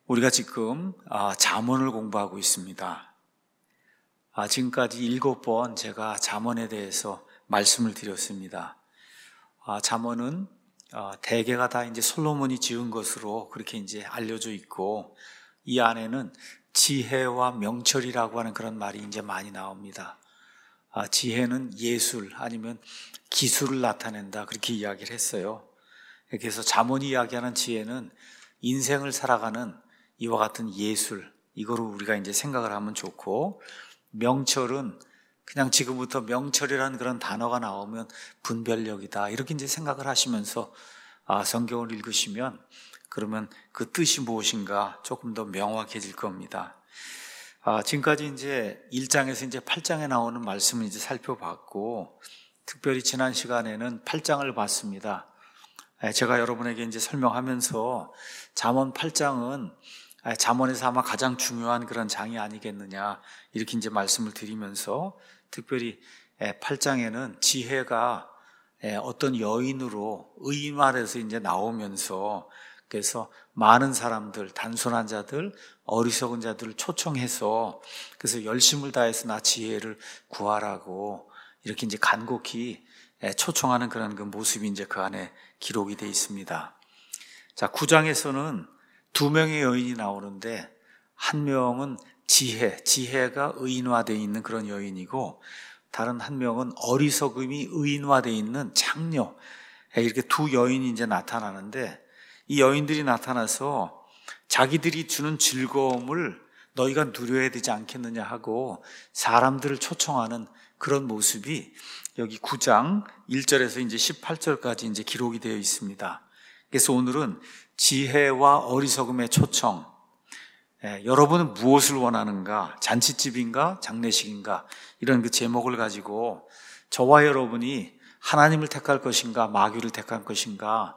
우리가 지금 잠언을 공부하고 있습니다. 지금까지 7번 제가 잠언에 대해서 말씀을 드렸습니다. 잠언은 대개가 다 이제 솔로몬이 지은 것으로 그렇게 이제 알려져 있고, 이 안에는 지혜와 명철이라고 하는 그런 말이 이제 많이 나옵니다. 지혜는 예술 아니면 기술을 나타낸다, 그렇게 이야기를 했어요. 그래서 잠언이 이야기하는 지혜는 인생을 살아가는 이와 같은 예술, 이거로 우리가 이제 생각을 하면 좋고, 명철은 그냥 지금부터 명철이라는 그런 단어가 나오면 분별력이다, 이렇게 이제 생각을 하시면서 성경을 읽으시면 그러면 그 뜻이 무엇인가 조금 더 명확해질 겁니다. 지금까지 이제 1장에서 이제 8장에 나오는 말씀을 이제 살펴봤고, 특별히 지난 시간에는 8장을 봤습니다. 제가 여러분에게 이제 설명하면서 잠언 8장은 잠언에서 아마 가장 중요한 그런 장이 아니겠느냐, 이렇게 이제 말씀을 드리면서, 특별히 8장에는 지혜가 어떤 여인으로 의인화해서 이제 나오면서, 그래서 많은 사람들, 단순한 자들, 어리석은 자들을 초청해서, 그래서 열심을 다해서 나 지혜를 구하라고 이렇게 이제 간곡히 초청하는 그런 그 모습이 이제 그 안에 기록이 되어 있습니다. 자, 9장에서는 2명의 여인이 나오는데, 한 명은 지혜가 의인화되어 있는 그런 여인이고, 다른 한 명은 어리석음이 의인화되어 있는 창녀, 이렇게 두 여인이 이제 나타나는데, 이 여인들이 나타나서 자기들이 주는 즐거움을 너희가 누려야 되지 않겠느냐 하고 사람들을 초청하는 그런 모습이 여기 9장 1절에서 이제 18절까지 이제 기록이 되어 있습니다. 그래서 오늘은 지혜와 어리석음의 초청, 여러분은 무엇을 원하는가? 잔치집인가? 장례식인가? 이런 그 제목을 가지고 저와 여러분이 하나님을 택할 것인가? 마귀를 택할 것인가?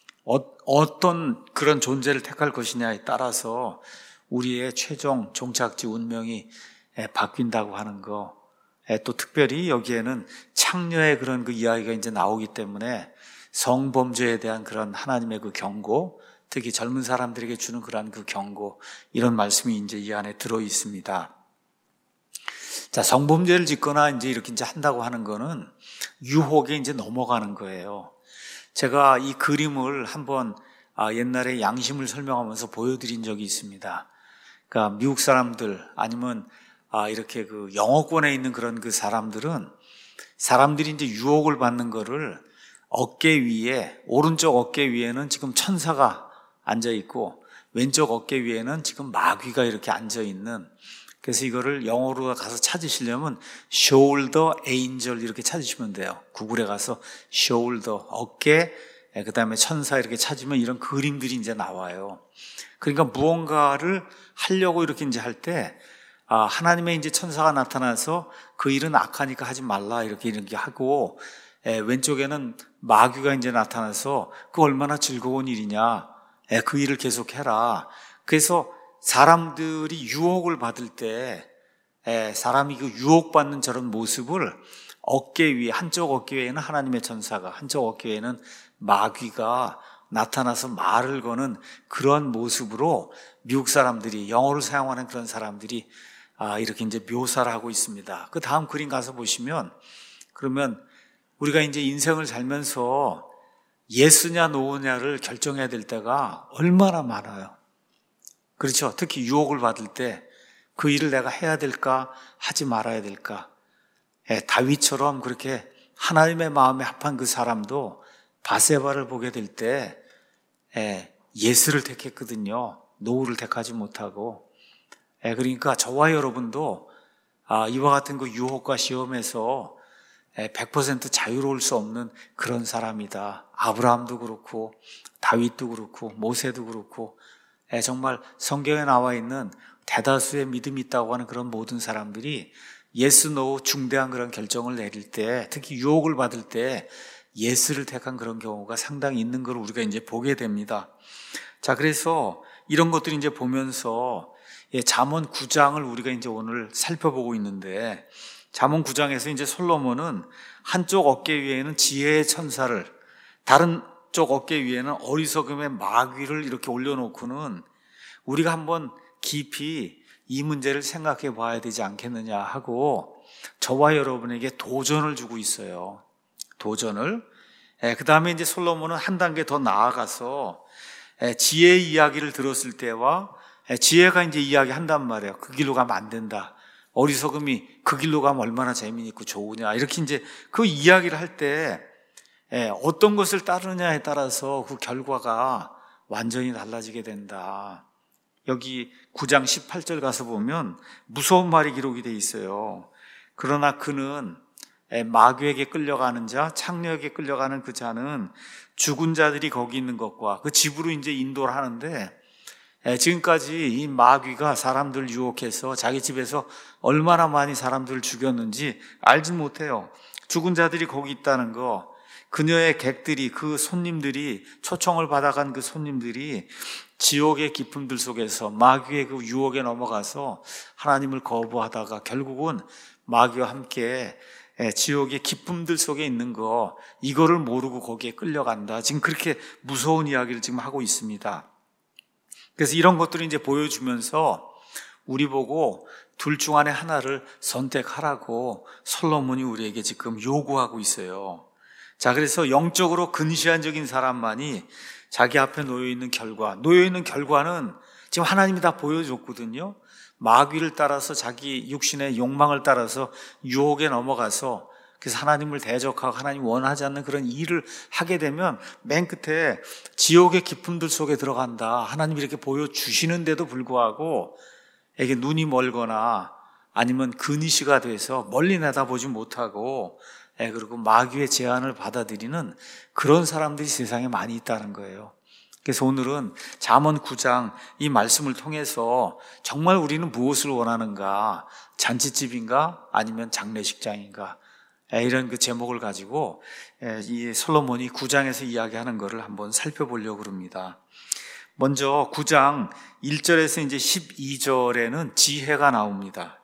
어떤 그런 존재를 택할 것이냐에 따라서 우리의 최종 종착지 운명이 바뀐다고 하는 거. 또 특별히 여기에는 창녀의 그런 그 이야기가 이제 나오기 때문에 성범죄에 대한 그런 하나님의 그 경고, 특히 젊은 사람들에게 주는 그런 그 경고, 이런 말씀이 이제 이 안에 들어 있습니다. 자, 성범죄를 짓거나 이제 이렇게 이제 한다고 하는 거는 유혹에 이제 넘어가는 거예요. 제가 이 그림을 한번 옛날에 양심을 설명하면서 보여드린 적이 있습니다. 그러니까 미국 사람들 아니면 이렇게 그 영어권에 있는 그런 그 사람들이 이제 유혹을 받는 거를 어깨 위에, 오른쪽 어깨 위에는 지금 천사가 앉아 있고 왼쪽 어깨 위에는 지금 마귀가 이렇게 앉아 있는, 그래서 이거를 영어로 가서 찾으시려면 shoulder angel 이렇게 찾으시면 돼요. 구글에 가서 shoulder, 어깨, 그 다음에 천사 이렇게 찾으면 이런 그림들이 이제 나와요. 그러니까 무언가를 하려고 이렇게 이제 할 때, 하나님의 이제 천사가 나타나서 그 일은 악하니까 하지 말라 이렇게 하고, 왼쪽에는 마귀가 이제 나타나서 그 얼마나 즐거운 일이냐, 그 일을 계속해라. 그래서 사람들이 유혹을 받을 때, 사람이 그 유혹받는 저런 모습을 어깨 위에, 한쪽 어깨 위에는 하나님의 천사가, 한쪽 어깨 위에는 마귀가 나타나서 말을 거는 그런 모습으로 미국 사람들이, 영어를 사용하는 그런 사람들이 이렇게 이제 묘사를 하고 있습니다. 그 다음 그림 가서 보시면, 그러면 우리가 이제 인생을 살면서 예스냐 노냐를 결정해야 될 때가 얼마나 많아요. 그렇죠. 특히 유혹을 받을 때 그 일을 내가 해야 될까, 하지 말아야 될까. 다윗처럼 그렇게 하나님의 마음에 합한 그 사람도 바세바를 보게 될 때 예스를 택했거든요. 노를 택하지 못하고. 그러니까 저와 여러분도 이와 같은 그 유혹과 시험에서 100% 자유로울 수 없는 그런 사람이다. 아브라함도 그렇고 다윗도 그렇고 모세도 그렇고, 정말 성경에 나와 있는 대다수의 믿음이 있다고 하는 그런 모든 사람들이 예스, 노 중대한 그런 결정을 내릴 때, 특히 유혹을 받을 때 예스를 택한 그런 경우가 상당히 있는 걸 우리가 이제 보게 됩니다. 자, 그래서 이런 것들이 이제 보면서 잠언 9장을 우리가 이제 오늘 살펴보고 있는데, 잠언 9장에서 이제 솔로몬은 한쪽 어깨 위에는 지혜의 천사를, 다른 쪽 어깨 위에는 어리석음의 마귀를 이렇게 올려놓고는 우리가 한번 깊이 이 문제를 생각해 봐야 되지 않겠느냐 하고 저와 여러분에게 도전을 주고 있어요. 도전을. 그 다음에 이제 솔로몬은 한 단계 더 나아가서 지혜의 이야기를 들었을 때와 지혜가 이제 이야기한단 말이에요. 그 길로 가면 안 된다. 어리석음이 그 길로 가면 얼마나 재미있고 좋으냐. 이렇게 이제 그 이야기를 할 때 어떤 것을 따르느냐에 따라서 그 결과가 완전히 달라지게 된다. 여기 9장 18절 가서 보면 무서운 말이 기록이 돼 있어요. 그러나 그는 마귀에게 끌려가는 자, 창녀에게 끌려가는 그 자는 죽은 자들이 거기 있는 것과 그 집으로 이제 인도를 하는데 지금까지 이 마귀가 사람들 유혹해서 자기 집에서 얼마나 많이 사람들을 죽였는지 알지 못해요. 죽은 자들이 거기 있다는 거, 그녀의 객들이, 그 손님들이, 초청을 받아간 그 손님들이 지옥의 깊음들 속에서 마귀의 그 유혹에 넘어가서 하나님을 거부하다가 결국은 마귀와 함께 지옥의 깊음들 속에 있는 거, 이거를 모르고 거기에 끌려간다. 지금 그렇게 무서운 이야기를 지금 하고 있습니다. 그래서 이런 것들을 이제 보여주면서 우리 보고 둘 중 안에 하나를 선택하라고 솔로몬이 우리에게 지금 요구하고 있어요. 자, 그래서 영적으로 근시안적인 사람만이 자기 앞에 놓여있는 결과는 지금 하나님이 다 보여줬거든요. 마귀를 따라서 자기 육신의 욕망을 따라서 유혹에 넘어가서 그래서 하나님을 대적하고 하나님 원하지 않는 그런 일을 하게 되면 맨 끝에 지옥의 깊음들 속에 들어간다. 하나님이 이렇게 보여주시는데도 불구하고 에게 눈이 멀거나 아니면 근시가 돼서 멀리 내다보지 못하고 그리고 마귀의 제안을 받아들이는 그런 사람들이 세상에 많이 있다는 거예요. 그래서 오늘은 잠언 9장 이 말씀을 통해서 정말 우리는 무엇을 원하는가? 잔치집인가? 아니면 장례식장인가? 이런 그 제목을 가지고 이 솔로몬이 9장에서 이야기하는 것을 한번 살펴보려고 합니다. 먼저 9장 1절에서 이제 12절에는 지혜가 나옵니다.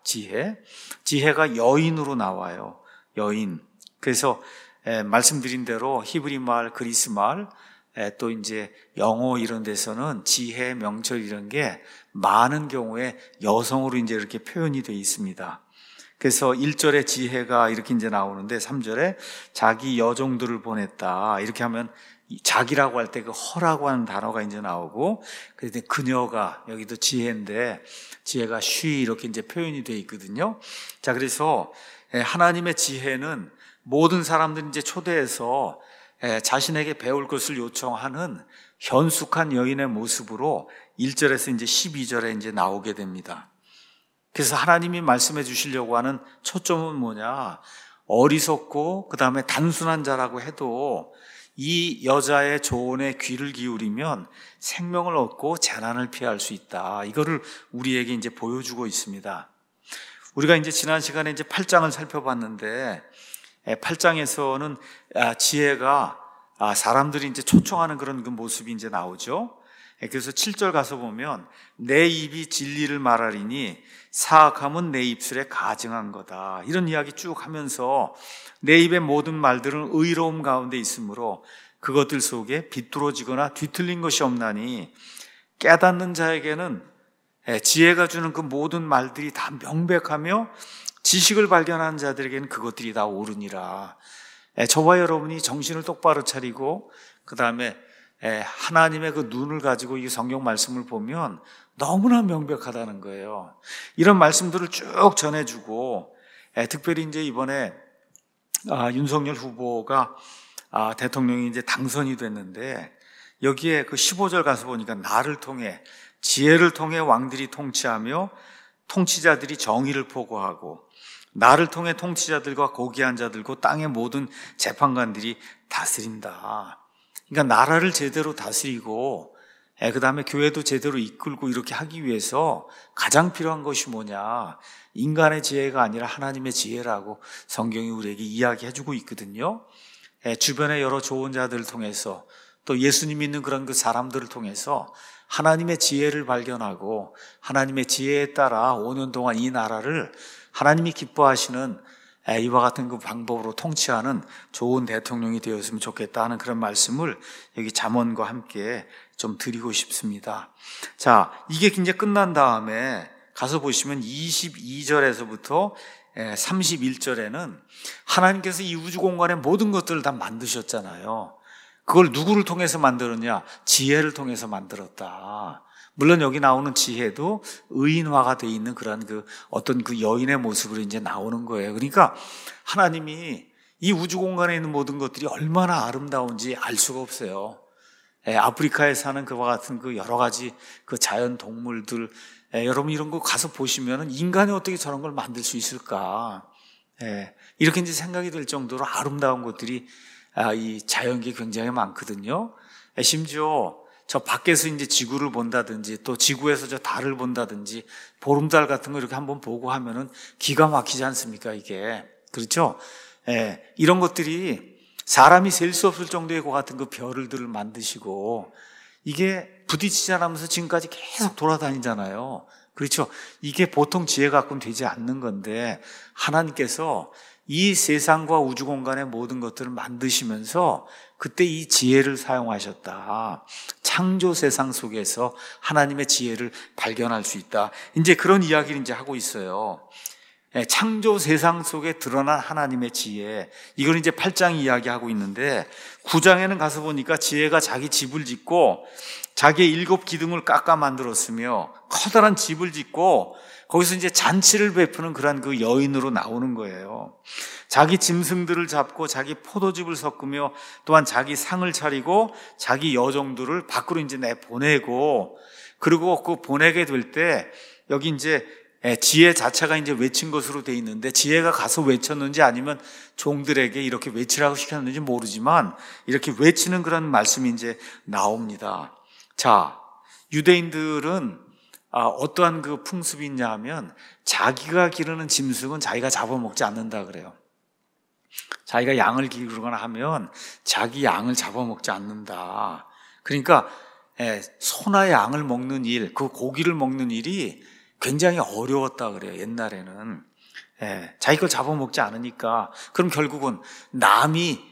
지혜가 여인으로 나와요. 여인. 그래서 말씀드린 대로 히브리 말, 그리스 말, 또 이제 영어 이런 데서는 지혜, 명철 이런 게 많은 경우에 여성으로 이제 이렇게 표현이 되어 있습니다. 그래서 1절에 지혜가 이렇게 이제 나오는데 3절에 자기 여종들을 보냈다. 이렇게 하면 자기라고 할 때 그 허라고 하는 단어가 이제 나오고, 그런데 그녀가 여기도 지혜인데 지혜가 쉬 이렇게 이제 표현이 되어 있거든요. 자, 그래서 하나님의 지혜는 모든 사람들이 이제 초대해서 자신에게 배울 것을 요청하는 현숙한 여인의 모습으로 1절에서 이제 12절에 이제 나오게 됩니다. 그래서 하나님이 말씀해 주시려고 하는 초점은 뭐냐? 어리석고 그 다음에 단순한 자라고 해도 이 여자의 조언에 귀를 기울이면 생명을 얻고 재난을 피할 수 있다. 이거를 우리에게 이제 보여주고 있습니다. 우리가 이제 지난 시간에 이제 8장을 살펴봤는데 8장에서는 지혜가 사람들이 이제 초청하는 그런 그 모습이 이제 나오죠. 그래서 7절 가서 보면 내 입이 진리를 말하리니 사악함은 내 입술에 가증한 거다. 이런 이야기 쭉 하면서 내 입의 모든 말들은 의로움 가운데 있으므로 그것들 속에 비뚤어지거나 뒤틀린 것이 없나니 깨닫는 자에게는 지혜가 주는 그 모든 말들이 다 명백하며 지식을 발견하는 자들에게는 그것들이 다 옳으니라. 저와 여러분이 정신을 똑바로 차리고 그 다음에 하나님의 그 눈을 가지고 이 성경 말씀을 보면 너무나 명백하다는 거예요. 이런 말씀들을 쭉 전해주고 특별히 이제 이번에 윤석열 후보가 대통령이 이제 당선이 됐는데 여기에 그 15절 가서 보니까 나를 통해 지혜를 통해 왕들이 통치하며 통치자들이 정의를 포고하고 나를 통해 통치자들과 고귀한 자들과 땅의 모든 재판관들이 다스린다. 그러니까 나라를 제대로 다스리고 그 다음에 교회도 제대로 이끌고 이렇게 하기 위해서 가장 필요한 것이 뭐냐? 인간의 지혜가 아니라 하나님의 지혜라고 성경이 우리에게 이야기해주고 있거든요. 주변의 여러 좋은 자들을 통해서 또 예수님 믿는 그런 그 사람들을 통해서 하나님의 지혜를 발견하고 하나님의 지혜에 따라 5년 동안 이 나라를 하나님이 기뻐하시는 이와 같은 그 방법으로 통치하는 좋은 대통령이 되었으면 좋겠다 하는 그런 말씀을 여기 잠언과 함께 좀 드리고 싶습니다. 자, 이게 이제 끝난 다음에 가서 보시면 22절에서부터 31절에는 하나님께서 이 우주 공간의 모든 것들을 다 만드셨잖아요. 그걸 누구를 통해서 만들었냐? 지혜를 통해서 만들었다. 물론 여기 나오는 지혜도 의인화가 되어 있는 그런 어떤 여인의 모습으로 이제 나오는 거예요. 그러니까 하나님이 이 우주 공간에 있는 모든 것들이 얼마나 아름다운지 알 수가 없어요. 아프리카에 사는 그와 같은 여러 가지 자연 동물들, 여러분 이런 거 가서 보시면은 인간이 어떻게 저런 걸 만들 수 있을까? 이렇게 이제 생각이 들 정도로 아름다운 것들이 이 자연계 굉장히 많거든요. 심지어 저 밖에서 이제 지구를 본다든지 또 지구에서 저 달을 본다든지 보름달 같은 거 이렇게 한번 보고 하면은 기가 막히지 않습니까, 이게? 그렇죠? 이런 것들이 사람이 셀 수 없을 정도의 것 같은 별들을 만드시고 이게 부딪히지 않으면서 지금까지 계속 돌아다니잖아요. 그렇죠? 이게 보통 지혜 갖고는 되지 않는 건데 하나님께서 이 세상과 우주 공간의 모든 것들을 만드시면서 그때 이 지혜를 사용하셨다. 창조 세상 속에서 하나님의 지혜를 발견할 수 있다. 이제 그런 이야기를 이제 하고 있어요. 창조 세상 속에 드러난 하나님의 지혜. 이걸 이제 8장 이야기하고 있는데 9장에는 가서 보니까 지혜가 자기 집을 짓고 자기의 7 기둥을 깎아 만들었으며 커다란 집을 짓고 거기서 이제 잔치를 베푸는 그런 여인으로 나오는 거예요. 자기 짐승들을 잡고 자기 포도즙을 섞으며 또한 자기 상을 차리고 자기 여종들을 밖으로 이제 내보내고 그리고 보내게 될 때 여기 이제 지혜 자체가 이제 외친 것으로 돼 있는데 지혜가 가서 외쳤는지 아니면 종들에게 이렇게 외치라고 시켰는지 모르지만 이렇게 외치는 그런 말씀이 이제 나옵니다. 자, 유대인들은 어떠한 풍습이 있냐 하면 자기가 기르는 짐승은 자기가 잡아먹지 않는다 그래요. 자기가 양을 기르거나 하면 자기 양을 잡아먹지 않는다. 그러니까 소나 양을 먹는 일, 그 고기를 먹는 일이 굉장히 어려웠다 그래요. 옛날에는 자기 걸 잡아먹지 않으니까 그럼 결국은 남이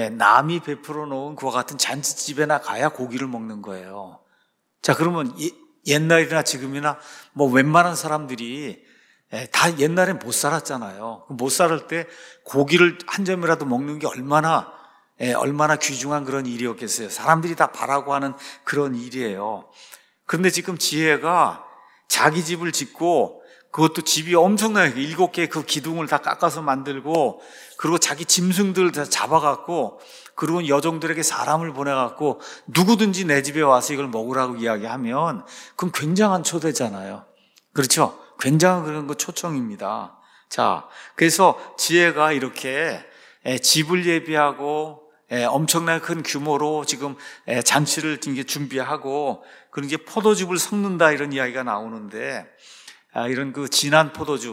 베풀어 놓은 그와 같은 잔치집에나 가야 고기를 먹는 거예요. 자, 그러면 옛날이나 지금이나 웬만한 사람들이 다 옛날엔 못 살았잖아요. 못 살을 때 고기를 한 점이라도 먹는 게 얼마나 귀중한 그런 일이었겠어요. 사람들이 다 바라고 하는 그런 일이에요. 그런데 지금 지혜가 자기 집을 짓고 그것도 집이 엄청나게 7개의 그 기둥을 다 깎아서 만들고 그리고 자기 짐승들을 다 잡아갖고 그리고 여종들에게 사람을 보내갖고 누구든지 내 집에 와서 이걸 먹으라고 이야기하면 그건 굉장한 초대잖아요. 그렇죠? 굉장한 그런 초청입니다. 자, 그래서 지혜가 이렇게 집을 예비하고 엄청나게 큰 규모로 지금 잔치를 준비하고 그리고 이제 포도즙을 섞는다 이런 이야기가 나오는데 이런 진한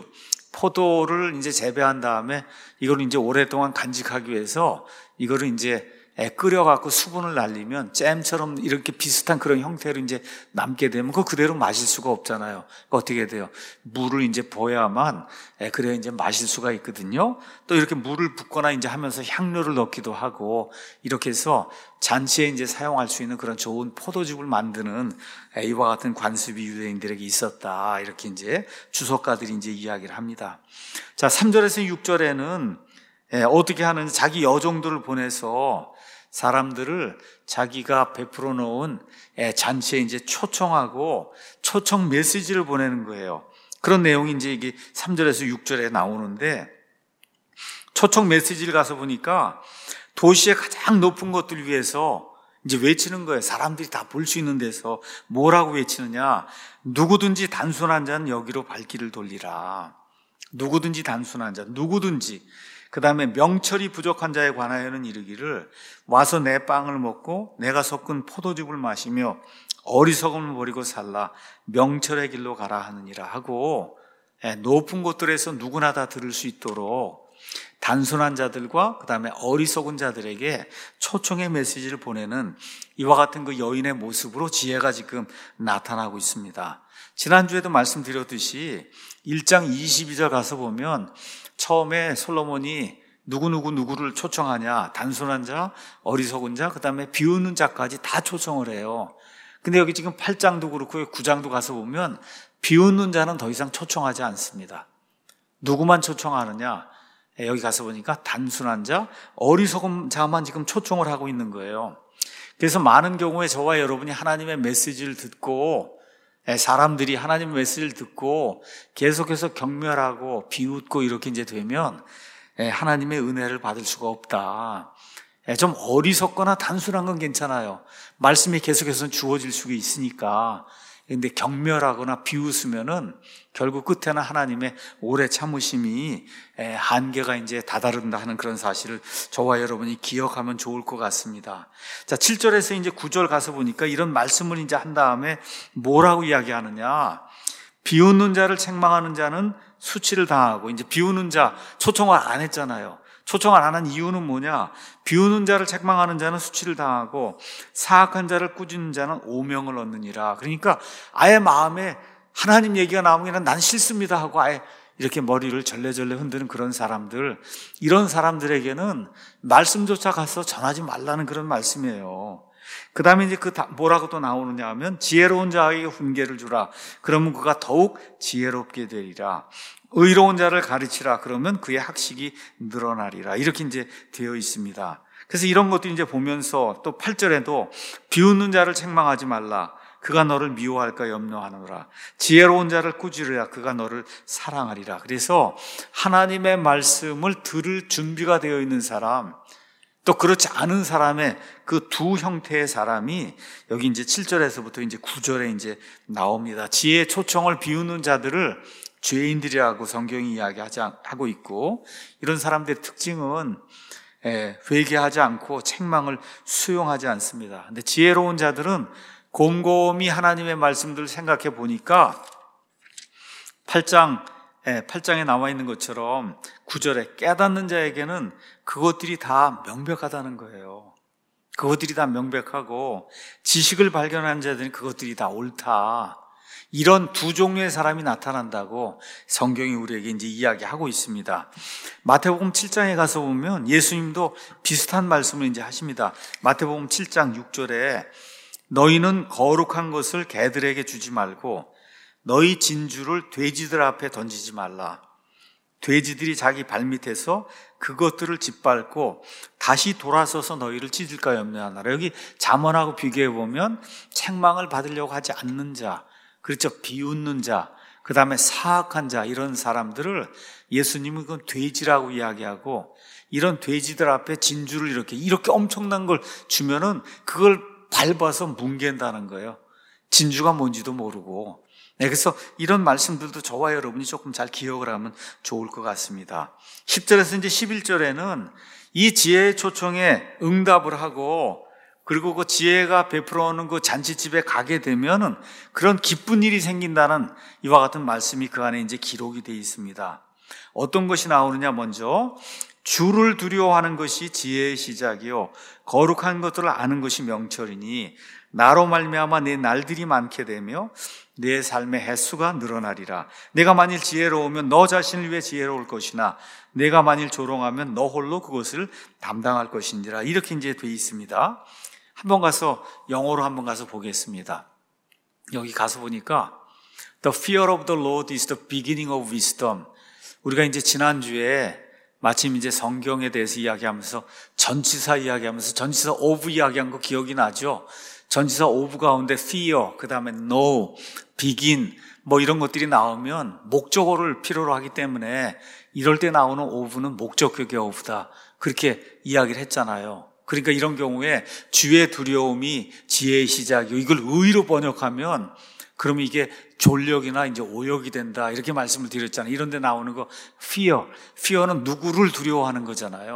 포도를 이제 재배한 다음에 이거를 이제 오랫동안 간직하기 위해서 이거를 이제 끓여갖고 수분을 날리면 잼처럼 이렇게 비슷한 그런 형태로 이제 남게 되면 그거 그대로 마실 수가 없잖아요. 그러니까 어떻게 돼요? 물을 이제 부어야만 그래야 이제 마실 수가 있거든요. 또 이렇게 물을 붓거나 이제 하면서 향료를 넣기도 하고 이렇게 해서 잔치에 이제 사용할 수 있는 그런 좋은 포도즙을 만드는 이와 같은 관습이 유대인들에게 있었다. 이렇게 이제 주석가들이 이제 이야기를 합니다. 자, 3절에서 6절에는 어떻게 하는지 자기 여종들을 보내서 사람들을 자기가 베풀어 놓은 잔치에 이제 초청하고 초청 메시지를 보내는 거예요. 그런 내용이 이제 이게 3절에서 6절에 나오는데 초청 메시지를 가서 보니까 도시의 가장 높은 것들 위해서 이제 외치는 거예요. 사람들이 다 볼 수 있는 데서 뭐라고 외치느냐? 누구든지 단순한 자는 여기로 발길을 돌리라. 누구든지 단순한 자, 누구든지. 그 다음에 명철이 부족한 자에 관하여는 이르기를 와서 내 빵을 먹고 내가 섞은 포도즙을 마시며 어리석음을 버리고 살라 명철의 길로 가라 하느니라 하고 높은 곳들에서 누구나 다 들을 수 있도록 단순한 자들과 그 다음에 어리석은 자들에게 초청의 메시지를 보내는 이와 같은 그 여인의 모습으로 지혜가 지금 나타나고 있습니다. 지난주에도 말씀드렸듯이 1장 22절 가서 보면 처음에 솔로몬이 누구를 초청하냐, 단순한 자, 어리석은 자, 그 다음에 비웃는 자까지 다 초청을 해요. 근데 여기 지금 8장도 그렇고 9장도 가서 보면 비웃는 자는 더 이상 초청하지 않습니다. 누구만 초청하느냐? 여기 가서 보니까 단순한 자, 어리석은 자만 지금 초청을 하고 있는 거예요. 그래서 많은 경우에 저와 여러분이 하나님의 메시지를 듣고, 사람들이 하나님의 메시지를 듣고 계속해서 경멸하고 비웃고 이렇게 이제 되면 하나님의 은혜를 받을 수가 없다. 좀 어리석거나 단순한 건 괜찮아요. 말씀이 계속해서 주어질 수가 있으니까. 근데 경멸하거나 비웃으면은 결국 끝에는 하나님의 오래 참으심이 한계가 이제 다다른다 하는 그런 사실을 저와 여러분이 기억하면 좋을 것 같습니다. 자, 7절에서 이제 9절 가서 보니까 이런 말씀을 이제 한 다음에 뭐라고 이야기하느냐? 비웃는 자를 책망하는 자는 수치를 당하고, 이제 비웃는 자 초청을 안 했잖아요. 초청을 안 한 이유는 뭐냐? 비웃는 자를 책망하는 자는 수치를 당하고 사악한 자를 꾸짖는 자는 오명을 얻느니라. 그러니까 아예 마음에 하나님 얘기가 나오면 난 싫습니다 하고 아예 이렇게 머리를 절레절레 흔드는 그런 사람들, 이런 사람들에게는 말씀조차 가서 전하지 말라는 그런 말씀이에요. 그 다음에 이제 뭐라고 또 나오느냐 하면 지혜로운 자에게 훈계를 주라. 그러면 그가 더욱 지혜롭게 되리라. 의로운 자를 가르치라. 그러면 그의 학식이 늘어나리라. 이렇게 이제 되어 있습니다. 그래서 이런 것도 이제 보면서 또 8절에도 비웃는 자를 책망하지 말라. 그가 너를 미워할까 염려하노라. 지혜로운 자를 꾸짖으라. 그가 너를 사랑하리라. 그래서 하나님의 말씀을 들을 준비가 되어 있는 사람, 또 그렇지 않은 사람의 그 두 형태의 사람이 여기 이제 7절에서부터 이제 9절에 이제 나옵니다. 지혜의 초청을 비웃는 자들을 죄인들이라고 성경이 이야기하고 있고, 이런 사람들의 특징은 회개하지 않고 책망을 수용하지 않습니다. 근데 지혜로운 자들은 곰곰이 하나님의 말씀들을 생각해 보니까 8장에 나와 있는 것처럼 9절에 깨닫는 자에게는 그것들이 다 명백하다는 거예요. 그것들이 다 명백하고 지식을 발견한 자들은 그것들이 다 옳다. 이런 두 종류의 사람이 나타난다고 성경이 우리에게 이제 이야기하고 있습니다. 마태복음 7장에 가서 보면 예수님도 비슷한 말씀을 이제 하십니다. 마태복음 7장 6절에 너희는 거룩한 것을 개들에게 주지 말고 너희 진주를 돼지들 앞에 던지지 말라. 돼지들이 자기 발밑에서 그것들을 짓밟고 다시 돌아서서 너희를 찢을까 염려하노라. 여기 잠언하고 비교해 보면 책망을 받으려고 하지 않는 자, 그렇죠, 비웃는 자, 그 다음에 사악한 자, 이런 사람들을 예수님은 그건 돼지라고 이야기하고, 이런 돼지들 앞에 진주를 이렇게 엄청난 걸 주면은 그걸 밟아서 뭉갠다는 거예요. 진주가 뭔지도 모르고. 그래서 이런 말씀들도 저와 여러분이 조금 잘 기억을 하면 좋을 것 같습니다. 10절에서 이제 11절에는 이 지혜의 초청에 응답을 하고, 그리고 그 지혜가 베풀어오는 그 잔치집에 가게 되면은 그런 기쁜 일이 생긴다는 이와 같은 말씀이 그 안에 이제 기록이 되어 있습니다. 어떤 것이 나오느냐? 먼저 주를 두려워하는 것이 지혜의 시작이요 거룩한 것들을 아는 것이 명철이니 나로 말미암아 내 날들이 많게 되며 내 삶의 횟수가 늘어나리라. 내가 만일 지혜로우면 너 자신을 위해 지혜로울 것이나 내가 만일 조롱하면 너 홀로 그것을 담당할 것이니라. 이렇게 이제 되어 있습니다. 한번 가서 영어로 한번 가서 보겠습니다. 여기 가서 보니까 The fear of the Lord is the beginning of wisdom. 우리가 이제 지난주에 마침 이제 성경에 대해서 이야기하면서 전치사 이야기하면서 전치사 of 이야기한 거 기억이 나죠? 전치사 of 가운데 fear, 그 다음에 know, begin 뭐 이런 것들이 나오면 목적어를 필요로 하기 때문에 이럴 때 나오는 of는 목적격의 of다. 그렇게 이야기를 했잖아요. 그러니까 이런 경우에 주의 두려움이 지혜의 시작이고, 이걸 의로 번역하면 그러면 이게 졸력이나 이제 오역이 된다, 이렇게 말씀을 드렸잖아요. 이런 데 나오는 거 fear는 누구를 두려워하는 거잖아요.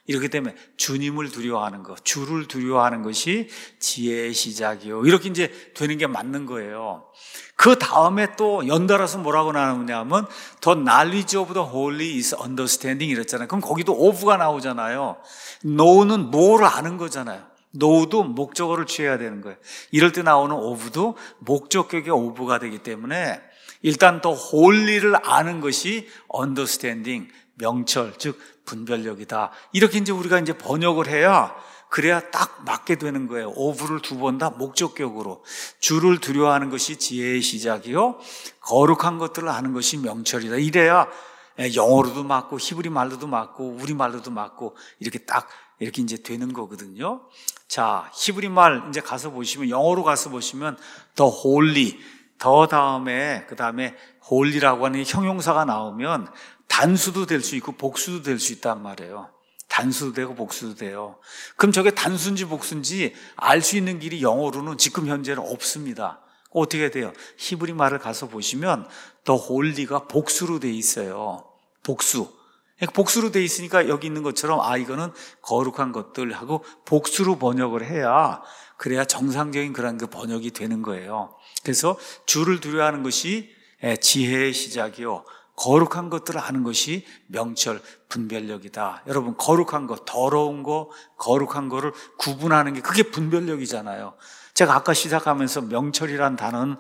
이렇기 때문에 주님을 두려워하는 것, 주를 두려워하는 것이 지혜의 시작이요. 이렇게 이제 되는 게 맞는 거예요. 그 다음에 또 연달아서 뭐라고 나오냐면 The knowledge of the holy is understanding 이랬잖아요. 그럼 거기도 of가 나오잖아요. know는 뭐를 아는 거잖아요. know도 목적어를 취해야 되는 거예요. 이럴 때 나오는 of도 목적격의 of가 되기 때문에 일단 더 holy를 아는 것이 understanding, 명철, 즉 분별력이다. 이렇게 이제 우리가 이제 번역을 해야 그래야 딱 맞게 되는 거예요. of를 두 번 다 목적격으로. 주를 두려워하는 것이 지혜의 시작이요, 거룩한 것들을 아는 것이 명철이다. 이래야 영어로도 맞고 히브리 말로도 맞고 우리 말로도 맞고 이렇게 딱 이렇게 이제 되는 거거든요. 자, 히브리 말 이제 가서 보시면, 영어로 가서 보시면 the holy, 더 다음에 그 다음에 holy라고 하는 형용사가 나오면 단수도 될 수 있고 복수도 될 수 있단 말이에요. 단수도 되고 복수도 돼요. 그럼 저게 단수인지 복수인지 알 수 있는 길이 영어로는 지금 현재는 없습니다. 어떻게 돼요? 히브리 말을 가서 보시면 the holy가 복수로 돼 있어요. 복수. 복수로 돼 있으니까 여기 있는 것처럼 이거는 거룩한 것들 하고 복수로 번역을 해야, 그래야 정상적인 그런 그 번역이 되는 거예요. 그래서 주를 두려워하는 것이 지혜의 시작이요, 거룩한 것들을 아는 것이 명철, 분별력이다. 여러분, 거룩한 것, 더러운 거, 거룩한 거를 구분하는 게 그게 분별력이잖아요. 제가 아까 시작하면서 명철이란 단어는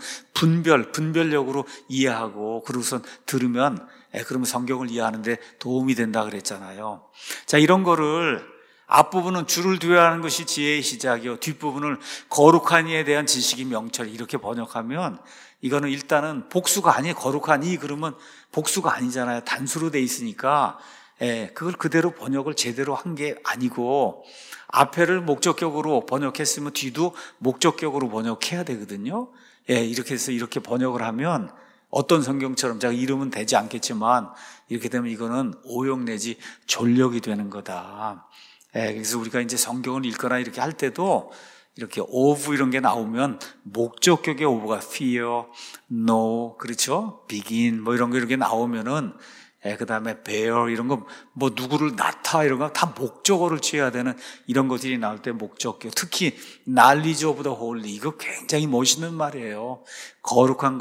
분별력으로 이해하고 그러고선 들으면 그러면 성경을 이해하는데 도움이 된다 그랬잖아요. 자, 이런 거를 앞부분은 주를 두려워하는 것이 지혜의 시작이요, 뒷부분을 거룩한 이에 대한 지식이 명철, 이렇게 번역하면 이거는 일단은 복수가 아니에요. 거룩한 이 그러면 복수가 아니잖아요. 단수로 돼 있으니까 그걸 그대로 번역을 제대로 한 게 아니고, 앞에를 목적격으로 번역했으면 뒤도 목적격으로 번역해야 되거든요. 이렇게 해서 이렇게 번역을 하면 어떤 성경처럼 제가 이름은 되지 않겠지만 이렇게 되면 이거는 오역 내지 졸력이 되는 거다. 그래서 우리가 이제 성경을 읽거나 이렇게 할 때도 이렇게 of 이런 게 나오면 목적격의 of가 fear, know, 그렇죠? begin 뭐 이런 거 이렇게 나오면은 그 다음에 bear 이런 거, 뭐 누구를 나타 이런 거 다 목적어를 취해야 되는 이런 것들이 나올 때 목적격. 특히 knowledge of the holy, 이거 굉장히 멋있는 말이에요. 거룩한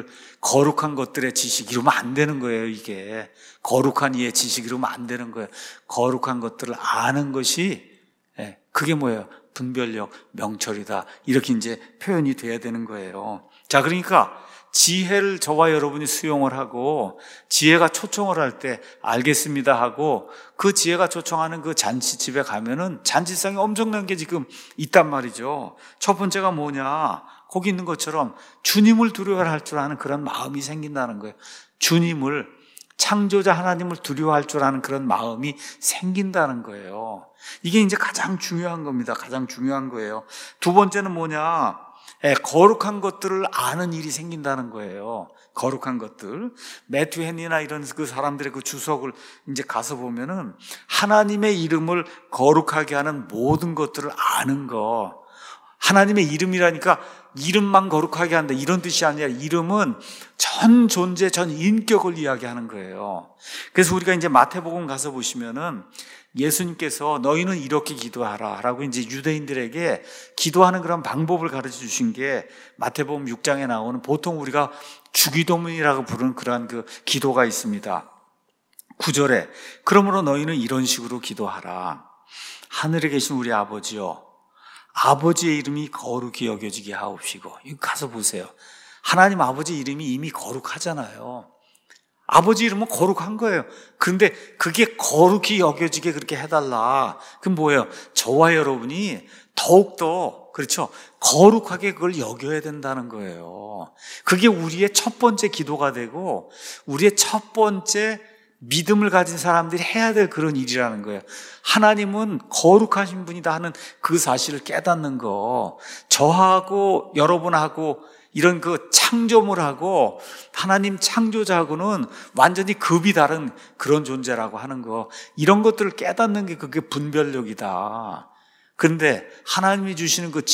것들의 지식, 이러면 안 되는 거예요. 이게 거룩한 이의 지식, 이러면 안 되는 거예요. 거룩한 것들을 아는 것이 그게 뭐예요? 분별력, 명철이다. 이렇게 이제 표현이 돼야 되는 거예요. 자, 그러니까 지혜를 저와 여러분이 수용을 하고, 지혜가 초청을 할 때 알겠습니다 하고, 그 지혜가 초청하는 그 잔치집에 가면은 잔치상이 엄청난 게 지금 있단 말이죠. 첫 번째가 뭐냐, 거기 있는 것처럼 주님을 두려워할 줄 아는 그런 마음이 생긴다는 거예요. 주님을, 창조자 하나님을 두려워할 줄 아는 그런 마음이 생긴다는 거예요. 이게 이제 가장 중요한 겁니다. 가장 중요한 거예요. 두 번째는 뭐냐, 거룩한 것들을 아는 일이 생긴다는 거예요. 거룩한 것들. 매튜 헨리나 이런 그 사람들의 그 주석을 이제 가서 보면은 하나님의 이름을 거룩하게 하는 모든 것들을 아는 거. 하나님의 이름이라니까 이름만 거룩하게 한다 이런 뜻이 아니라, 이름은 전 존재, 전 인격을 이야기하는 거예요. 그래서 우리가 이제 마태복음 가서 보시면은 예수님께서 너희는 이렇게 기도하라 라고 이제 유대인들에게 기도하는 그런 방법을 가르쳐 주신 게 마태복음 6장에 나오는, 보통 우리가 주기도문이라고 부르는 그러한 그 기도가 있습니다. 9절에 그러므로 너희는 이런 식으로 기도하라. 하늘에 계신 우리 아버지요, 아버지의 이름이 거룩히 여겨지게 하옵시고. 이거 가서 보세요. 하나님 아버지 이름이 이미 거룩하잖아요. 아버지 이름은 거룩한 거예요. 그런데 그게 거룩히 여겨지게 그렇게 해달라. 그럼 뭐예요? 저와 여러분이 더욱더, 그렇죠, 거룩하게 그걸 여겨야 된다는 거예요. 그게 우리의 첫 번째 기도가 되고 우리의 첫 번째 믿음을 가진 사람들이 해야 될 그런 일이라는 거예요. 하나님은 거룩하신 분이다 하는 그 사실을 깨닫는 거. 저하고 여러분하고 이런 그 창조물하고 하나님 창조자하고는 완전히 급이 다른 그런 존재라고 하는 거. 이런 것들을 깨닫는 게 그게 분별력이다. 그런데 하나님이 주시는 그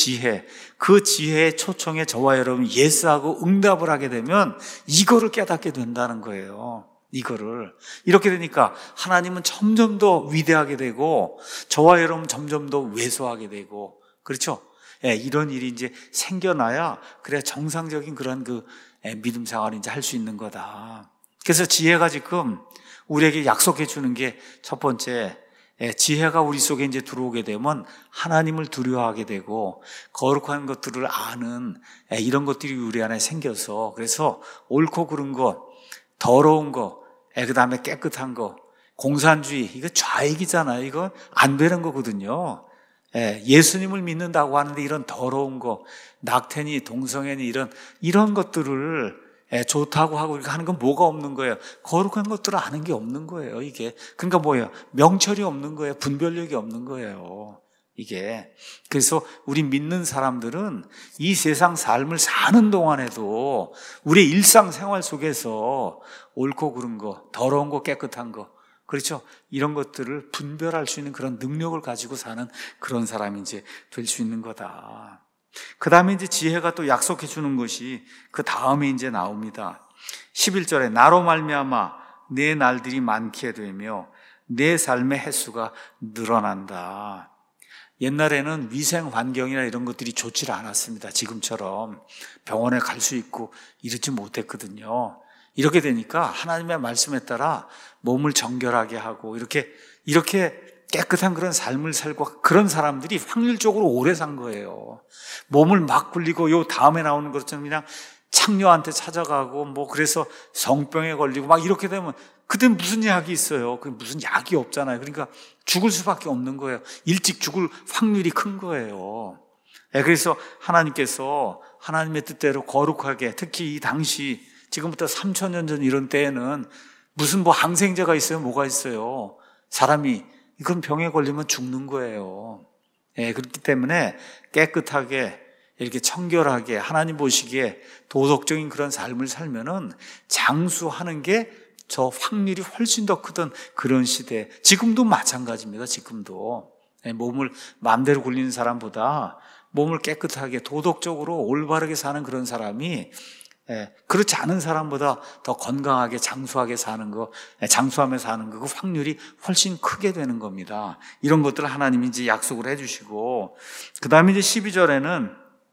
지혜의 초청에 저와 여러분 예스하고 응답을 하게 되면 이거를 깨닫게 된다는 거예요. 이거를. 이렇게 되니까 하나님은 점점 더 위대하게 되고 저와 여러분 점점 더 왜소하게 되고, 그렇죠? 예, 이런 일이 이제 생겨나야 그래야 정상적인 그런 믿음 생활을 이제 할 수 있는 거다. 그래서 지혜가 지금 우리에게 약속해 주는 게 첫 번째, 지혜가 우리 속에 이제 들어오게 되면 하나님을 두려워하게 되고 거룩한 것들을 아는 이런 것들이 우리 안에 생겨서, 그래서 옳고 그른 것, 더러운 거, 그 다음에 깨끗한 거, 공산주의, 이거 좌익이잖아요. 이거 안 되는 거거든요. 예수님을 믿는다고 하는데 이런 더러운 거, 낙태니 동성애니 이런 것들을 좋다고 하고 이렇게 하는 건 뭐가 없는 거예요? 거룩한 것들을 아는 게 없는 거예요, 이게. 그러니까 뭐예요? 명철이 없는 거예요. 분별력이 없는 거예요, 이게. 그래서 우리 믿는 사람들은 이 세상 삶을 사는 동안에도 우리의 일상생활 속에서 옳고 그른 거, 더러운 거, 깨끗한 거, 그렇죠? 이런 것들을 분별할 수 있는 그런 능력을 가지고 사는 그런 사람이 이제 될 수 있는 거다. 그 다음에 이제 지혜가 또 약속해 주는 것이 그 다음에 이제 나옵니다. 11절에 나로 말미암아 내 날들이 많게 되며 내 삶의 횟수가 늘어난다. 옛날에는 위생 환경이나 이런 것들이 좋지 않았습니다. 지금처럼 병원에 갈 수 있고 이러지 못했거든요. 이렇게 되니까 하나님의 말씀에 따라 몸을 정결하게 하고 이렇게 깨끗한 그런 삶을 살고 그런 사람들이 확률적으로 오래 산 거예요. 몸을 막 굴리고 요 다음에 나오는 것처럼 그냥 창녀한테 찾아가고 그래서 성병에 걸리고 막 이렇게 되면 그땐 무슨 약이 있어요? 그 무슨 약이 없잖아요. 그러니까 죽을 수밖에 없는 거예요. 일찍 죽을 확률이 큰 거예요. 그래서 하나님께서 하나님의 뜻대로 거룩하게, 특히 이 당시 지금부터 3,000년 전 이런 때에는 무슨 항생제가 있어요? 뭐가 있어요? 사람이 이건 병에 걸리면 죽는 거예요. 그렇기 때문에 깨끗하게 이렇게 청결하게 하나님 보시기에 도덕적인 그런 삶을 살면은 장수하는 게 저 확률이 훨씬 더 크던 그런 시대. 지금도 마찬가지입니다. 지금도 몸을 마음대로 굴리는 사람보다 몸을 깨끗하게 도덕적으로 올바르게 사는 그런 사람이 그렇지 않은 사람보다 더 건강하게 장수하게 사는 거, 장수하며 사는 그 확률이 훨씬 크게 되는 겁니다. 이런 것들을 하나님이 이제 약속을 해주시고, 그 다음에 이제 12절에는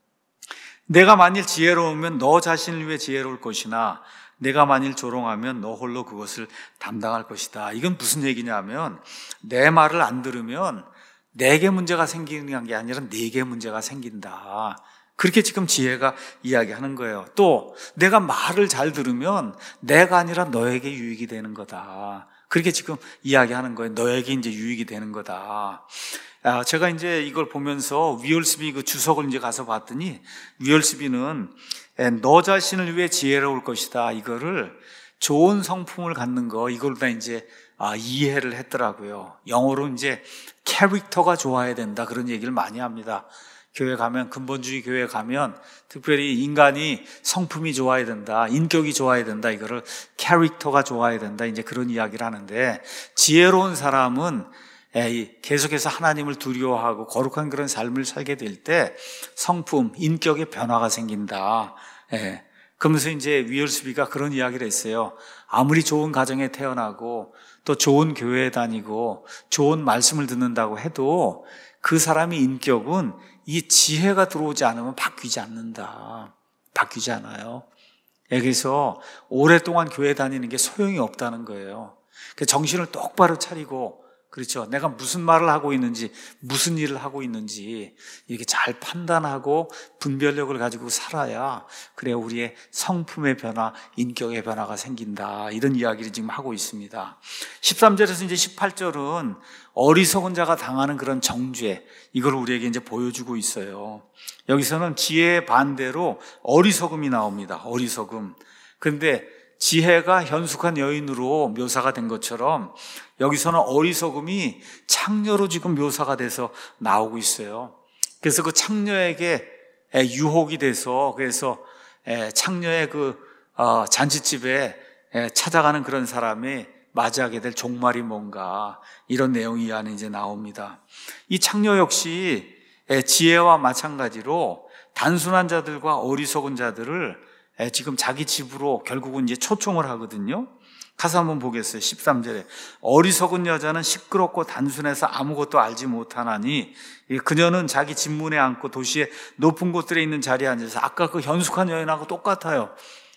내가 만일 지혜로우면 너 자신을 위해 지혜로울 것이나 내가 만일 조롱하면 너 홀로 그것을 담당할 것이다. 이건 무슨 얘기냐면 내 말을 안 들으면 내게 문제가 생기는 게 아니라 네게 문제가 생긴다. 그렇게 지금 지혜가 이야기하는 거예요. 또 내가 말을 잘 들으면 내가 아니라 너에게 유익이 되는 거다. 그렇게 지금 이야기하는 거예요. 너에게 이제 유익이 되는 거다. 제가 이제 이걸 보면서 위얼스비 그 주석을 이제 가서 봤더니 위얼스비는 너 자신을 위해 지혜로울 것이다. 이거를 좋은 성품을 갖는 거, 이걸 다 이제 이해를 했더라고요. 영어로 이제 캐릭터가 좋아야 된다. 그런 얘기를 많이 합니다. 교회 가면, 근본주의 교회 가면 특별히 인간이 성품이 좋아야 된다, 인격이 좋아야 된다, 이거를 캐릭터가 좋아야 된다, 이제 그런 이야기를 하는데, 지혜로운 사람은 계속해서 하나님을 두려워하고 거룩한 그런 삶을 살게 될 때 성품, 인격의 변화가 생긴다. 그러면서 이제 위얼스비가 그런 이야기를 했어요. 아무리 좋은 가정에 태어나고 또 좋은 교회에 다니고 좋은 말씀을 듣는다고 해도 그 사람의 인격은 이 지혜가 들어오지 않으면 바뀌지 않는다. 바뀌지 않아요. 그래서 오랫동안 교회 다니는 게 소용이 없다는 거예요. 정신을 똑바로 차리고, 그렇죠, 내가 무슨 말을 하고 있는지, 무슨 일을 하고 있는지 이렇게 잘 판단하고 분별력을 가지고 살아야 그래야 우리의 성품의 변화, 인격의 변화가 생긴다. 이런 이야기를 지금 하고 있습니다. 13절에서 이제 18절은 어리석은 자가 당하는 그런 정죄, 이걸 우리에게 이제 보여주고 있어요. 여기서는 지혜의 반대로 어리석음이 나옵니다. 어리석음. 그런데 지혜가 현숙한 여인으로 묘사가 된 것처럼 여기서는 어리석음이 창녀로 지금 묘사가 돼서 나오고 있어요. 그래서 그 창녀에게 유혹이 돼서, 그래서 창녀의 그 잔치집에 찾아가는 그런 사람이 맞이하게 될 종말이 뭔가, 이런 내용이 이 안에 이제 나옵니다. 이 창녀 역시 지혜와 마찬가지로 단순한 자들과 어리석은 자들을 지금 자기 집으로 결국은 이제 초청을 하거든요. 가서 한번 보겠어요. 13절에 어리석은 여자는 시끄럽고 단순해서 아무것도 알지 못하나니 그녀는 자기 집문에 앉고 도시의 높은 곳들에 있는 자리에 앉아서 아까 그 현숙한 여인하고 똑같아요.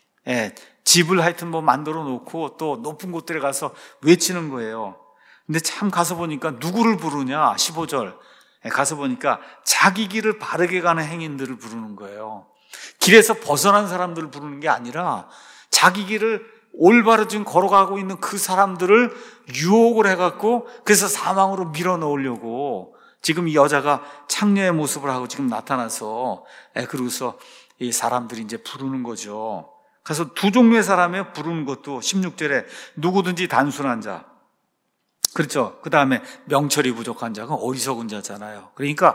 집을 하여튼 뭐 만들어 놓고 또 높은 곳들에 가서 외치는 거예요. 근데 참 가서 보니까 누구를 부르냐? 15절 가서 보니까 자기 길을 바르게 가는 행인들을 부르는 거예요. 길에서 벗어난 사람들을 부르는 게 아니라 자기 길을 올바로 지금 걸어가고 있는 그 사람들을 유혹을 해갖고 그래서 사망으로 밀어넣으려고 지금 이 여자가 창녀의 모습을 하고 지금 나타나서 그러고서 이 사람들이 이제 부르는 거죠. 그래서 두 종류의 사람이 부르는 것도 16절에 누구든지 단순한 자, 그렇죠. 그 다음에 명철이 부족한 자가 어리석은 자잖아요. 그러니까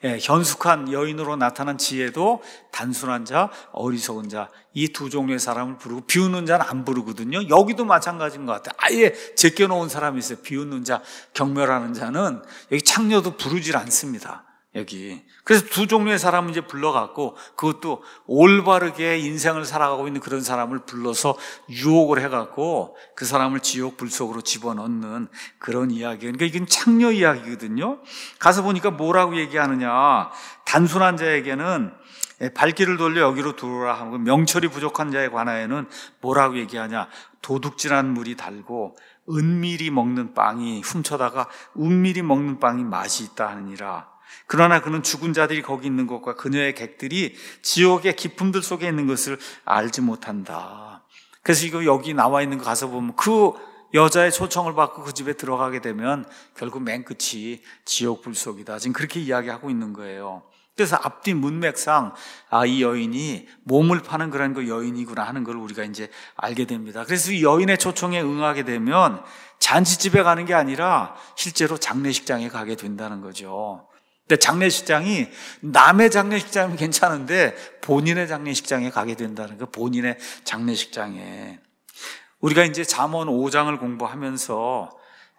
현숙한 여인으로 나타난 지혜도 단순한 자, 어리석은 자, 이 두 종류의 사람을 부르고 비웃는 자는 안 부르거든요. 여기도 마찬가지인 것 같아요. 아예 제껴놓은 사람이 있어요. 비웃는 자, 경멸하는 자는 여기 창녀도 부르질 않습니다. 여기. 그래서 두 종류의 사람을 이제 불러갖고 그것도 올바르게 인생을 살아가고 있는 그런 사람을 불러서 유혹을 해갖고 그 사람을 지옥 불 속으로 집어넣는 그런 이야기. 그러니까 이건 창녀 이야기거든요. 가서 보니까 뭐라고 얘기하느냐. 단순한 자에게는 발길을 돌려 여기로 들어오라 하고 명철이 부족한 자에 관하여는 뭐라고 얘기하냐. 도둑질한 물이 달고 은밀히 먹는 빵이 훔쳐다가 은밀히 먹는 빵이 맛이 있다 하느니라. 그러나 그는 죽은 자들이 거기 있는 것과 그녀의 객들이 지옥의 깊음들 속에 있는 것을 알지 못한다. 그래서 이거 여기 나와 있는 거 가서 보면 그 여자의 초청을 받고 그 집에 들어가게 되면 결국 맨 끝이 지옥 불 속이다. 지금 그렇게 이야기하고 있는 거예요. 그래서 앞뒤 문맥상 이 여인이 몸을 파는 그런 그 여인이구나 하는 걸 우리가 이제 알게 됩니다. 그래서 이 여인의 초청에 응하게 되면 잔치집에 가는 게 아니라 실제로 장례식장에 가게 된다는 거죠. 근데 장례식장이 남의 장례식장이면 괜찮은데 본인의 장례식장에 가게 된다는 거, 본인의 장례식장에. 우리가 이제 잠언 5장을 공부하면서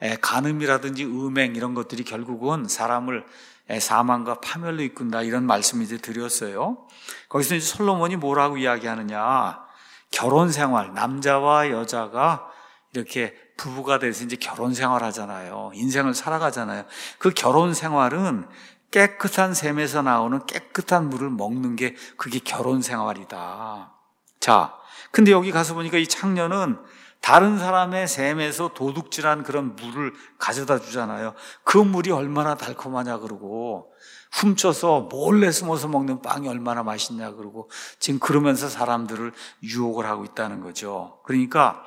간음이라든지 음행 이런 것들이 결국은 사람을 사망과 파멸로 이끈다 이런 말씀을 이제 드렸어요. 거기서 이제 솔로몬이 뭐라고 이야기하느냐. 결혼 생활, 남자와 여자가 이렇게 부부가 돼서 이제 결혼 생활 하잖아요. 인생을 살아가잖아요. 그 결혼 생활은 깨끗한 샘에서 나오는 깨끗한 물을 먹는 게 그게 결혼 생활이다. 자, 근데 여기 가서 보니까 이 창녀는 다른 사람의 샘에서 도둑질한 그런 물을 가져다 주잖아요. 그 물이 얼마나 달콤하냐 그러고 훔쳐서 몰래 숨어서 먹는 빵이 얼마나 맛있냐 그러고 지금 그러면서 사람들을 유혹을 하고 있다는 거죠. 그러니까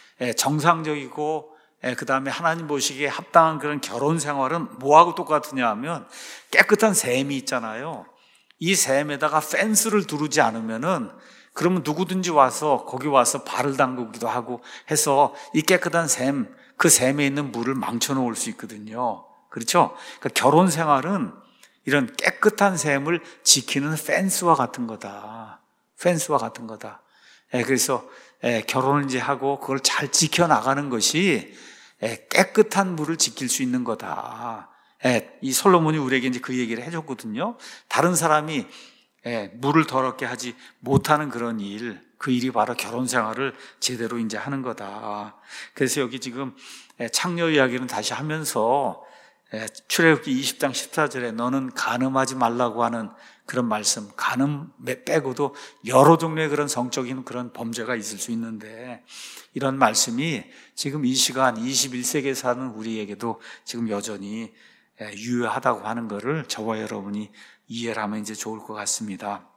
정상적이고 그 다음에 하나님 보시기에 합당한 그런 결혼 생활은 뭐하고 똑같으냐 하면 깨끗한 샘이 있잖아요. 이 샘에다가 펜스를 두르지 않으면은 그러면 누구든지 와서 거기 와서 발을 담그기도 하고 해서 이 깨끗한 샘, 그 샘에 있는 물을 망쳐놓을 수 있거든요. 그렇죠? 그러니까 결혼 생활은 이런 깨끗한 샘을 지키는 펜스와 같은 거다. 펜스와 같은 거다. 그래서 결혼을 이제 하고 그걸 잘 지켜나가는 것이 깨끗한 물을 지킬 수 있는 거다. 이 솔로몬이 우리에게 이제 그 얘기를 해줬거든요. 다른 사람이 물을 더럽게 하지 못하는 그런 일, 그 일이 바로 결혼 생활을 제대로 이제 하는 거다. 그래서 여기 지금 창녀 이야기는 다시 하면서 출애굽기 20장 14절에 너는 간음하지 말라고 하는 그런 말씀, 간음 빼고도 여러 종류의 그런 성적인 그런 범죄가 있을 수 있는데 이런 말씀이 지금 이 시간 21세기에 사는 우리에게도 지금 여전히 유효하다고 하는 것을 저와 여러분이 이해를 하면 이제 좋을 것 같습니다.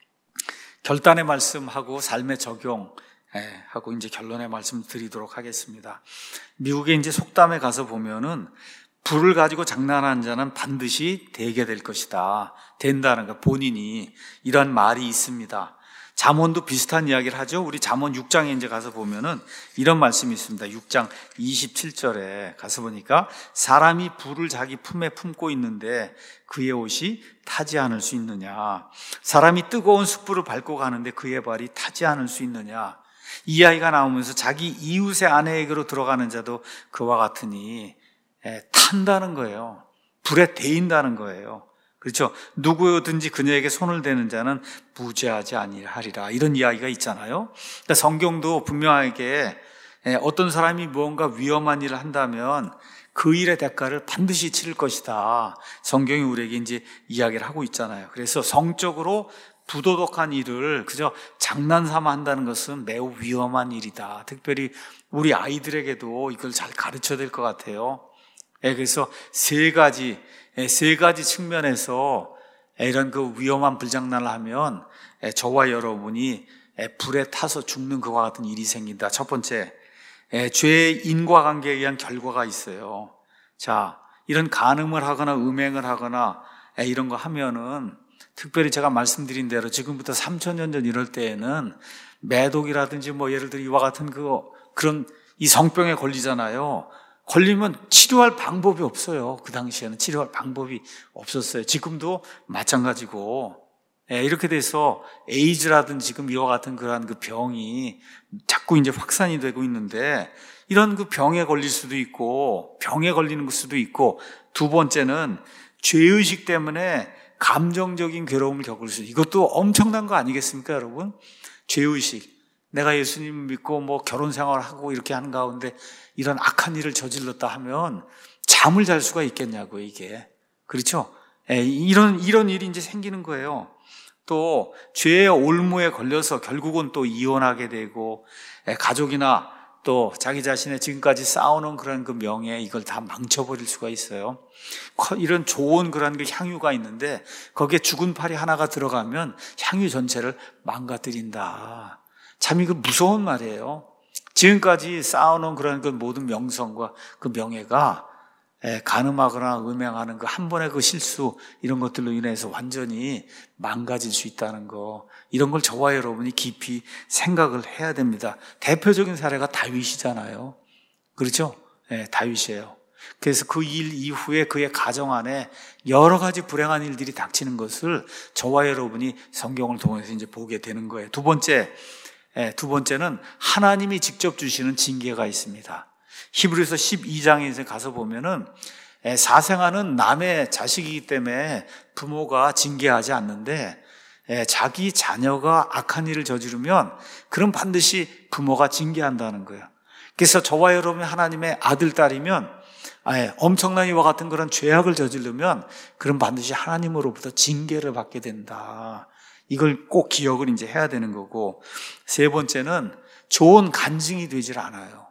결단의 말씀하고 삶의 적용 하고 이제 결론의 말씀 드리도록 하겠습니다. 미국에 이제 속담에 가서 보면은 불을 가지고 장난하는 자는 반드시 되게 될 것이다. 된다는 거 본인이 이런 말이 있습니다. 잠언도 비슷한 이야기를 하죠. 우리 잠언 6장에 이제 가서 보면은 이런 말씀이 있습니다. 6장 27절에 가서 보니까 사람이 불을 자기 품에 품고 있는데 그의 옷이 타지 않을 수 있느냐. 사람이 뜨거운 숯불을 밟고 가는데 그의 발이 타지 않을 수 있느냐. 이 이야기가 나오면서 자기 이웃의 아내에게로 들어가는 자도 그와 같으니 탄다는 거예요. 불에 데인다는 거예요. 그렇죠? 누구든지 그녀에게 손을 대는 자는 무죄하지 아니하리라. 이런 이야기가 있잖아요. 그러니까 성경도 분명하게 어떤 사람이 무언가 위험한 일을 한다면 그 일의 대가를 반드시 치를 것이다. 성경이 우리에게 이제 이야기를 하고 있잖아요. 그래서 성적으로 부도덕한 일을 그저 장난삼아 한다는 것은 매우 위험한 일이다. 특별히 우리 아이들에게도 이걸 잘 가르쳐야 될 것 같아요. 그래서 세 가지 측면에서 이런 그 위험한 불장난을 하면 저와 여러분이 불에 타서 죽는 그와 같은 일이 생긴다. 첫 번째, 죄의 인과관계에 의한 결과가 있어요. 자, 이런 간음을 하거나 음행을 하거나 이런 거 하면은 특별히 제가 말씀드린 대로 지금부터 3,000년 전 이럴 때에는 매독이라든지 뭐 예를 들어 이와 같은 그런 이 성병에 걸리잖아요. 걸리면 치료할 방법이 없어요. 그 당시에는 치료할 방법이 없었어요. 지금도 마찬가지고. 이렇게 돼서 에이즈라든지 지금 이와 같은 그러한 그 병이 자꾸 이제 확산이 되고 있는데 이런 그 병에 걸릴 수도 있고 병에 걸리는 수도 있고 두 번째는 죄의식 때문에 감정적인 괴로움을 겪을 수 있어요. 이것도 엄청난 거 아니겠습니까, 여러분? 죄의식. 내가 예수님 믿고 뭐 결혼 생활을 하고 이렇게 하는 가운데 이런 악한 일을 저질렀다 하면 잠을 잘 수가 있겠냐고요, 이게. 그렇죠? 이런 일이 이제 생기는 거예요. 또 죄의 올무에 걸려서 결국은 또 이혼하게 되고 가족이나 또 자기 자신의 지금까지 쌓아놓은 그런 그 명예 이걸 다 망쳐버릴 수가 있어요. 이런 좋은 그런 그 향유가 있는데 거기에 죽은 팔이 하나가 들어가면 향유 전체를 망가뜨린다. 참 이거 무서운 말이에요. 지금까지 쌓아놓은 그런 그 모든 명성과 그 명예가 간음하거나 음행하는 그 한 번의 그 실수 이런 것들로 인해서 완전히 망가질 수 있다는 거, 이런 걸 저와 여러분이 깊이 생각을 해야 됩니다. 대표적인 사례가 다윗이잖아요. 그렇죠? 다윗이에요. 그래서 그 일 이후에 그의 가정 안에 여러 가지 불행한 일들이 닥치는 것을 저와 여러분이 성경을 통해서 이제 보게 되는 거예요. 두 번째는 하나님이 직접 주시는 징계가 있습니다. 히브리서 12장에 가서 보면은 사생아는 남의 자식이기 때문에 부모가 징계하지 않는데 자기 자녀가 악한 일을 저지르면 그럼 반드시 부모가 징계한다는 거예요. 그래서 저와 여러분이 하나님의 아들, 딸이면 엄청난 이와 같은 그런 죄악을 저지르면 그럼 반드시 하나님으로부터 징계를 받게 된다. 이걸 꼭 기억을 이제 해야 되는 거고, 세 번째는 좋은 간증이 되질 않아요.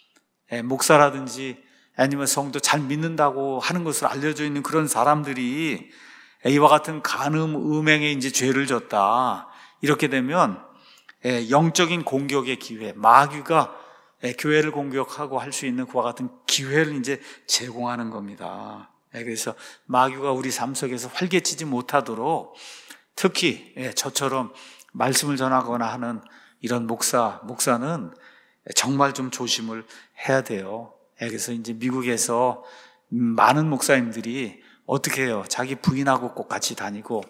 목사라든지 아니면 성도 잘 믿는다고 하는 것을 알려져 있는 그런 사람들이 이와 같은 간음, 음행에 이제 죄를 졌다. 이렇게 되면 영적인 공격의 기회, 마귀가 교회를 공격하고 할 수 있는 그와 같은 기회를 이제 제공하는 겁니다. 그래서 마귀가 우리 삶 속에서 활개치지 못하도록 특히 저처럼 말씀을 전하거나 하는 이런 목사는 정말 좀 조심을 해야 돼요. 그래서 이제 미국에서 많은 목사님들이 어떻게 해요? 자기 부인하고 꼭 같이 다니고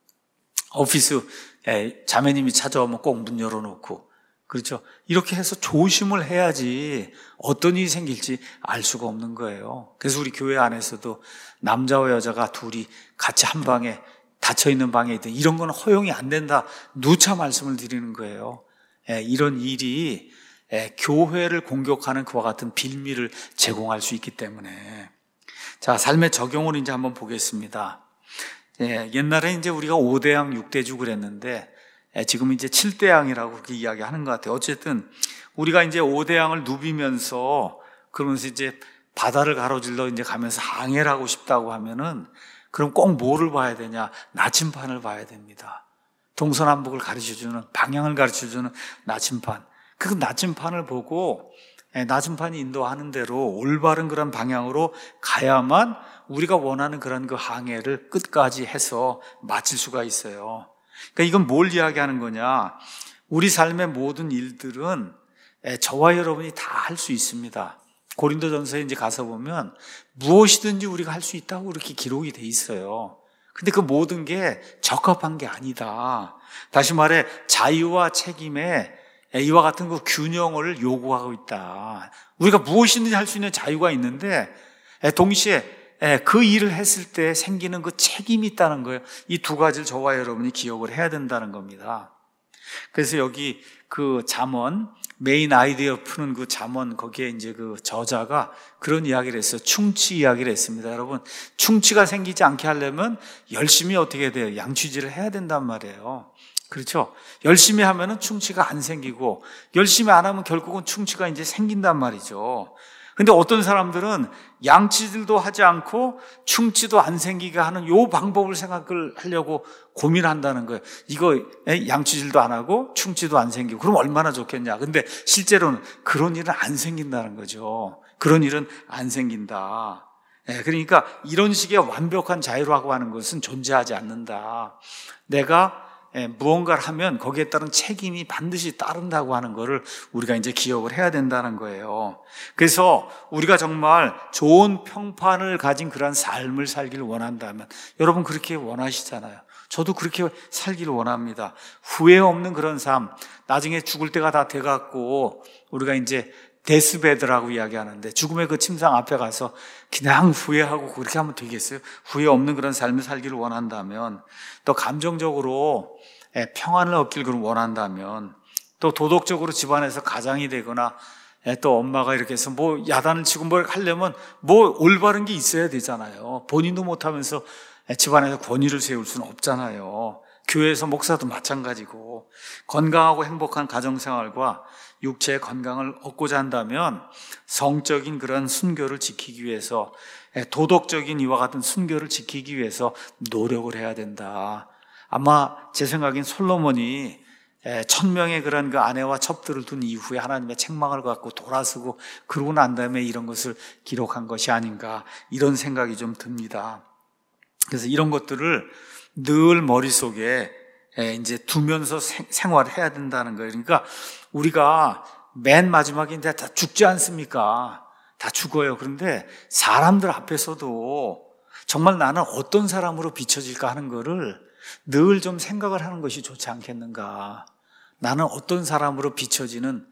오피스 자매님이 찾아오면 꼭 문 열어놓고, 그렇죠? 이렇게 해서 조심을 해야지 어떤 일이 생길지 알 수가 없는 거예요. 그래서 우리 교회 안에서도 남자와 여자가 둘이 같이 한 방에 닫혀있는 방에 있든 이런 건 허용이 안 된다. 누차 말씀을 드리는 거예요. 이런 일이 교회를 공격하는 그와 같은 빌미를 제공할 수 있기 때문에. 자, 삶의 적용을 이제 한번 보겠습니다. 옛날에 이제 우리가 5대양 6대주 그랬는데 지금 이제 7대양이라고 그렇게 이야기하는 것 같아요. 어쨌든 우리가 이제 5대양을 누비면서 그러면서 이제 바다를 가로질러 이제 가면서 항해를 하고 싶다고 하면은 그럼 꼭 뭐를 봐야 되냐? 나침판을 봐야 됩니다. 동서남북을 가르쳐주는, 방향을 가르쳐주는 나침판. 그 나침판을 보고 나침판이 인도하는 대로 올바른 그런 방향으로 가야만 우리가 원하는 그런 그 항해를 끝까지 해서 마칠 수가 있어요. 그러니까 이건 뭘 이야기하는 거냐? 우리 삶의 모든 일들은 저와 여러분이 다 할 수 있습니다. 고린도전서에 이제 가서 보면 무엇이든지 우리가 할 수 있다고 이렇게 기록이 돼 있어요. 근데 그 모든 게 적합한 게 아니다. 다시 말해 자유와 책임에 이와 같은 그 균형을 요구하고 있다. 우리가 무엇이든지 할 수 있는 자유가 있는데 동시에 그 일을 했을 때 생기는 그 책임이 있다는 거예요. 이 두 가지를 저와 여러분이 기억을 해야 된다는 겁니다. 그래서 여기 그 잠언 메인 아이디어 푸는 그 잠언 거기에 이제 그 저자가 그런 이야기를 했어요. 충치 이야기를 했습니다. 여러분, 충치가 생기지 않게 하려면 열심히 어떻게 돼요? 양치질을 해야 된단 말이에요. 그렇죠? 열심히 하면은 충치가 안 생기고 열심히 안 하면 결국은 충치가 이제 생긴단 말이죠. 근데 어떤 사람들은 양치질도 하지 않고 충치도 안 생기게 하는 요 방법을 생각을 하려고 고민한다는 거예요. 이거 양치질도 안 하고 충치도 안 생기고 그럼 얼마나 좋겠냐. 근데 실제로는 그런 일은 안 생긴다는 거죠. 그런 일은 안 생긴다. 그러니까 이런 식의 완벽한 자유라고 하는 것은 존재하지 않는다. 내가 무언가를 하면 거기에 따른 책임이 반드시 따른다고 하는 것을 우리가 이제 기억을 해야 된다는 거예요. 그래서 우리가 정말 좋은 평판을 가진 그런 삶을 살기를 원한다면, 여러분 그렇게 원하시잖아요. 저도 그렇게 살기를 원합니다. 후회 없는 그런 삶, 나중에 죽을 때가 다 돼갖고 우리가 이제 데스베드라고 이야기하는데 죽음의 그 침상 앞에 가서 그냥 후회하고 그렇게 하면 되겠어요? 후회 없는 그런 삶을 살기를 원한다면, 또 감정적으로 평안을 얻기를 원한다면, 또 도덕적으로 집안에서 가장이 되거나 또 엄마가 이렇게 해서 뭐 야단을 치고 뭘 하려면 뭐 올바른 게 있어야 되잖아요. 본인도 못하면서 집안에서 권위를 세울 수는 없잖아요. 교회에서 목사도 마찬가지고, 건강하고 행복한 가정생활과 육체의 건강을 얻고자 한다면 성적인 그런 순교를 지키기 위해서, 도덕적인 이와 같은 순교를 지키기 위해서 노력을 해야 된다. 아마 제 생각엔 솔로몬이 1000명의 그런 그 아내와 첩들을 둔 이후에 하나님의 책망을 갖고 돌아서고 그러고 난 다음에 이런 것을 기록한 것이 아닌가, 이런 생각이 좀 듭니다. 그래서 이런 것들을 늘 머릿속에 이제 두면서 생활을 해야 된다는 거예요. 그러니까 우리가 맨 마지막인데 다 죽지 않습니까? 다 죽어요. 그런데 사람들 앞에서도 정말 나는 어떤 사람으로 비춰질까 하는 거를 늘 좀 생각을 하는 것이 좋지 않겠는가. 나는 어떤 사람으로 비춰지는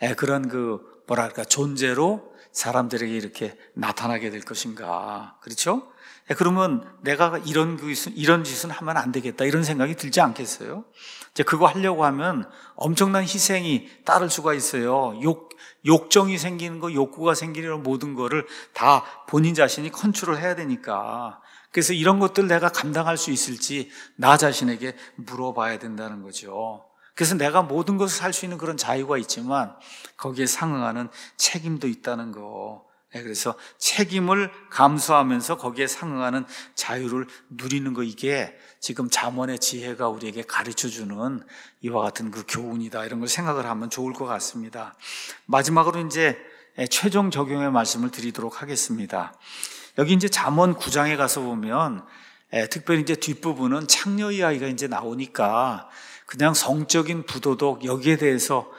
그런 그 뭐랄까 존재로 사람들에게 이렇게 나타나게 될 것인가. 그렇죠? 그러면 내가 이런 짓은 하면 안 되겠다, 이런 생각이 들지 않겠어요? 이제 그거 하려고 하면 엄청난 희생이 따를 수가 있어요. 욕정이 생기는 거, 욕구가 생기는 모든 거를 다 본인 자신이 컨트롤 해야 되니까. 그래서 이런 것들 내가 감당할 수 있을지 나 자신에게 물어봐야 된다는 거죠. 그래서 내가 모든 것을 살 수 있는 그런 자유가 있지만 거기에 상응하는 책임도 있다는 거. 그래서 책임을 감수하면서 거기에 상응하는 자유를 누리는 거, 이게 지금 잠언의 지혜가 우리에게 가르쳐주는 이와 같은 그 교훈이다, 이런 걸 생각을 하면 좋을 것 같습니다. 마지막으로 이제 최종 적용의 말씀을 드리도록 하겠습니다. 여기 이제 잠언 9장에 가서 보면 특별히 이제 뒷부분은 창녀 이야기가 이제 나오니까 그냥 성적인 부도덕, 여기에 대해서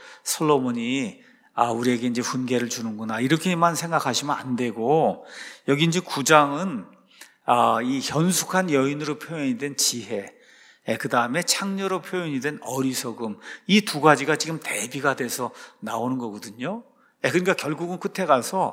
솔로몬이 우리에게 이제 훈계를 주는구나, 이렇게만 생각하시면 안 되고, 여기 이제 9장은 이 현숙한 여인으로 표현이 된 지혜, 그 다음에 창녀로 표현이 된 어리석음, 이 두 가지가 지금 대비가 돼서 나오는 거거든요. 그러니까 결국은 끝에 가서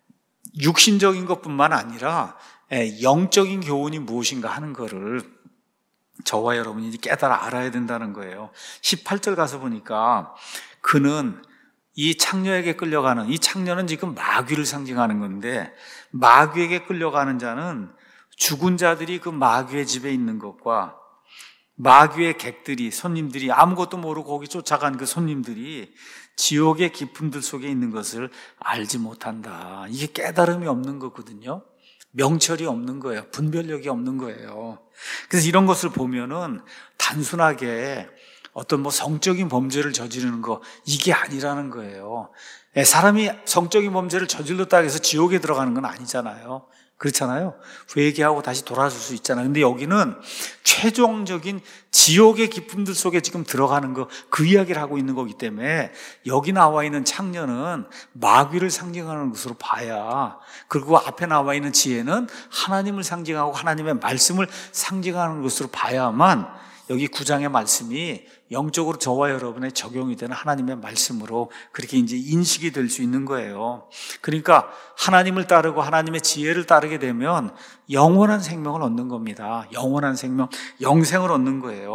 육신적인 것뿐만 아니라 영적인 교훈이 무엇인가 하는 거를 저와 여러분이 깨달아 알아야 된다는 거예요. 18절 가서 보니까 그는 이 창녀에게 끌려가는, 이 창녀는 지금 마귀를 상징하는 건데, 마귀에게 끌려가는 자는 죽은 자들이 그 마귀의 집에 있는 것과 마귀의 객들이, 손님들이, 아무것도 모르고 거기 쫓아간 그 손님들이 지옥의 깊음들 속에 있는 것을 알지 못한다. 이게 깨달음이 없는 거거든요. 명철이 없는 거예요. 분별력이 없는 거예요. 그래서 이런 것을 보면은 단순하게 어떤 뭐 성적인 범죄를 저지르는 거, 이게 아니라는 거예요. 사람이 성적인 범죄를 저질렀다고 해서 지옥에 들어가는 건 아니잖아요. 그렇잖아요. 회개하고 다시 돌아설 수 있잖아요. 근데 여기는 최종적인 지옥의 깊음들 속에 지금 들어가는 거, 그 이야기를 하고 있는 거기 때문에 여기 나와 있는 창녀는 마귀를 상징하는 것으로 봐야, 그리고 앞에 나와 있는 지혜는 하나님을 상징하고 하나님의 말씀을 상징하는 것으로 봐야만 여기 9장의 말씀이 영적으로 저와 여러분의 적용이 되는 하나님의 말씀으로 그렇게 이제 인식이 될 수 있는 거예요. 그러니까 하나님을 따르고 하나님의 지혜를 따르게 되면 영원한 생명을 얻는 겁니다. 영원한 생명, 영생을 얻는 거예요.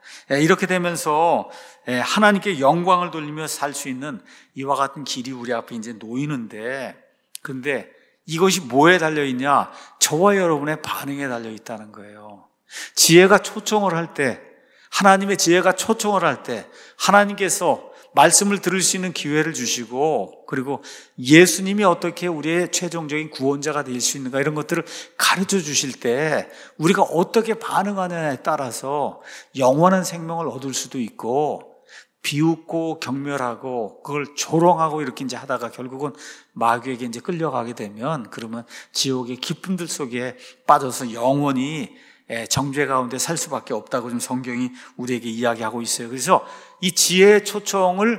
이렇게 되면서 하나님께 영광을 돌리며 살 수 있는 이와 같은 길이 우리 앞에 이제 놓이는데, 그런데 이것이 뭐에 달려있냐? 저와 여러분의 반응에 달려있다는 거예요. 지혜가 초청을 할 때, 하나님의 지혜가 초청을 할 때 하나님께서 말씀을 들을 수 있는 기회를 주시고, 그리고 예수님이 어떻게 우리의 최종적인 구원자가 될 수 있는가, 이런 것들을 가르쳐 주실 때 우리가 어떻게 반응하느냐에 따라서 영원한 생명을 얻을 수도 있고, 비웃고 경멸하고 그걸 조롱하고 이렇게 이제 하다가 결국은 마귀에게 이제 끌려가게 되면, 그러면 지옥의 깊음들 속에 빠져서 영원히 정죄 가운데 살 수밖에 없다고 좀 성경이 우리에게 이야기하고 있어요. 그래서 이 지혜의 초청을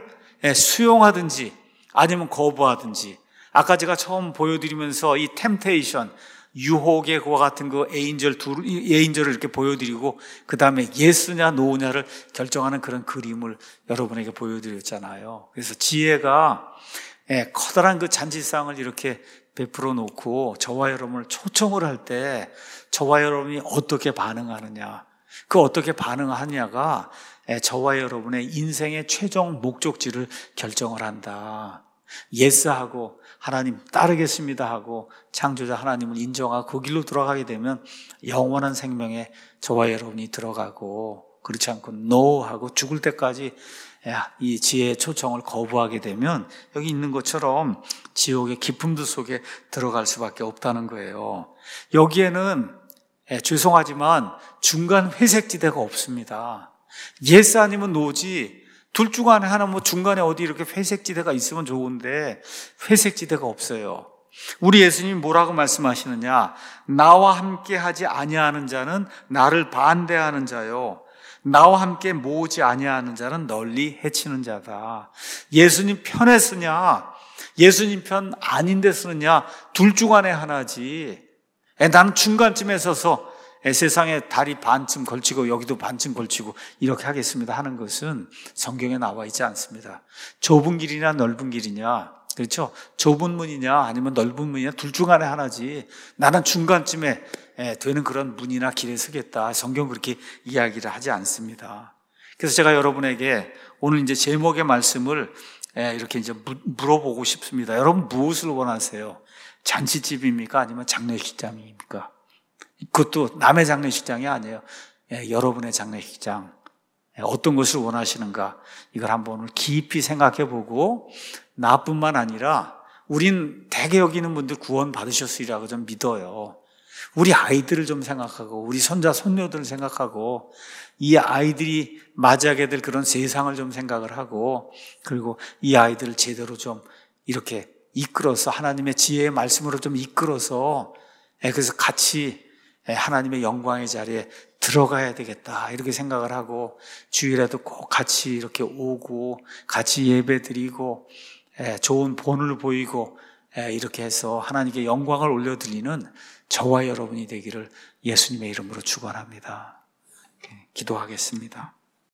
수용하든지 아니면 거부하든지, 아까 제가 처음 보여드리면서 이 템테이션, 유혹의 그와 같은 그 에인절을 이렇게 보여드리고, 그 다음에 예스냐 노냐를 결정하는 그런 그림을 여러분에게 보여드렸잖아요. 그래서 지혜가 커다란 그 잔치상을 이렇게 베풀어 놓고 저와 여러분을 초청을 할 때 저와 여러분이 어떻게 반응하느냐, 그 어떻게 반응하느냐가 저와 여러분의 인생의 최종 목적지를 결정을 한다. 예스하고 하나님 따르겠습니다 하고 창조자 하나님을 인정하고 그 길로 들어가게 되면 영원한 생명에 저와 여러분이 들어가고, 그렇지 않고 NO 하고 죽을 때까지 이 지혜의 초청을 거부하게 되면 여기 있는 것처럼 지옥의 깊음들 속에 들어갈 수밖에 없다는 거예요. 여기에는 죄송하지만 중간 회색지대가 없습니다. 예스 아니면 노지, 둘 중 안에 하나, 뭐 중간에 어디 이렇게 회색지대가 있으면 좋은데 회색지대가 없어요. 우리 예수님이 뭐라고 말씀하시느냐? 나와 함께 하지 아니하는 자는 나를 반대하는 자요, 나와 함께 모으지 아니하는 자는 널리 해치는 자다. 예수님 편에 쓰냐, 예수님 편 아닌데 쓰느냐, 둘 중 안에 하나지. 나는 중간쯤에 서서 세상에 다리 반쯤 걸치고 여기도 반쯤 걸치고 이렇게 하겠습니다 하는 것은 성경에 나와 있지 않습니다. 좁은 길이냐 넓은 길이냐, 그렇죠? 좁은 문이냐 아니면 넓은 문이냐, 둘 중 안에 하나지. 나는 중간쯤에 되는 그런 문이나 길에 서겠다, 성경 그렇게 이야기를 하지 않습니다. 그래서 제가 여러분에게 오늘 이제 제목의 말씀을 이렇게 이제 물어보고 싶습니다. 여러분 무엇을 원하세요? 잔치집입니까? 아니면 장례식장입니까? 그것도 남의 장례식장이 아니에요. 여러분의 장례식장. 어떤 것을 원하시는가? 이걸 한번 오늘 깊이 생각해 보고, 나뿐만 아니라 우린 대개 여기 있는 분들 구원 받으셨으리라고 좀 믿어요. 우리 아이들을 좀 생각하고 우리 손자 손녀들을 생각하고 이 아이들이 맞이하게 될 그런 세상을 좀 생각을 하고, 그리고 이 아이들을 제대로 좀 이렇게 이끌어서 하나님의 지혜의 말씀으로 좀 이끌어서 그래서 같이 하나님의 영광의 자리에 들어가야 되겠다 이렇게 생각을 하고, 주일에도 꼭 같이 이렇게 오고 같이 예배 드리고 좋은 본을 보이고 이렇게 해서 하나님께 영광을 올려드리는 저와 여러분이 되기를 예수님의 이름으로 축원합니다. 기도하겠습니다.